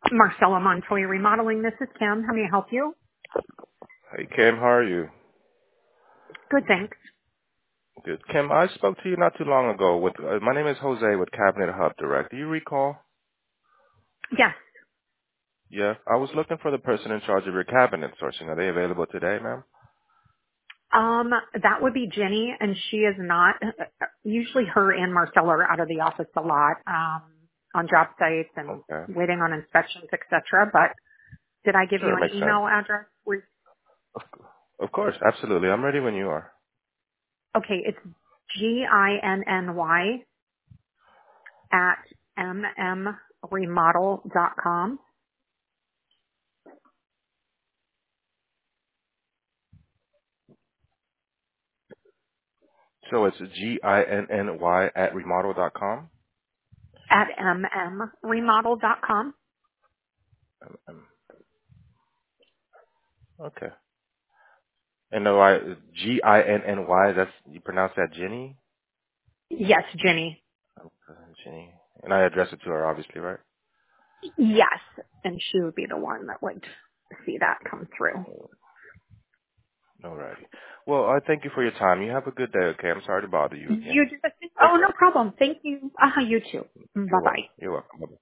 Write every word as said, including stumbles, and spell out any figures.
Marcella Montoya Remodeling. This is Kim. How may I help you? Hey Kim, how are you? Good, thanks. Good. Kim, I spoke to you not too long ago. With uh, my name is Jose with Cabinet Hub Direct. Do you recall? Yes. Yeah. I was looking for the person in charge of your cabinet sourcing. Are they available today, ma'am? Um, that would be Jenny, and she is not. Usually, her and Marcella are out of the office a lot um, on job sites and Okay. waiting on inspections, et cetera. But did I give you Sure, an makes sense. email address? With, Of, of course, absolutely. I'm ready when you are. okay, it's G I N N Y at m m remodel dot com. So it's G I N N Y at remodel dot com. At m m remodel dot com. Um, um, okay. And the Y, G I N N Y. That's you pronounce that Jenny. Yes, Jenny. Okay, Jenny. And I address it to her, obviously, right? Yes, and she would be the one that would see that come through. Alrighty. Well, I thank you for your time. You have a good day, okay? I'm sorry to bother you again. You just, Take oh, no care. problem. Thank you. Uh, you too. Bye You're bye. welcome. You're welcome. Bye-bye.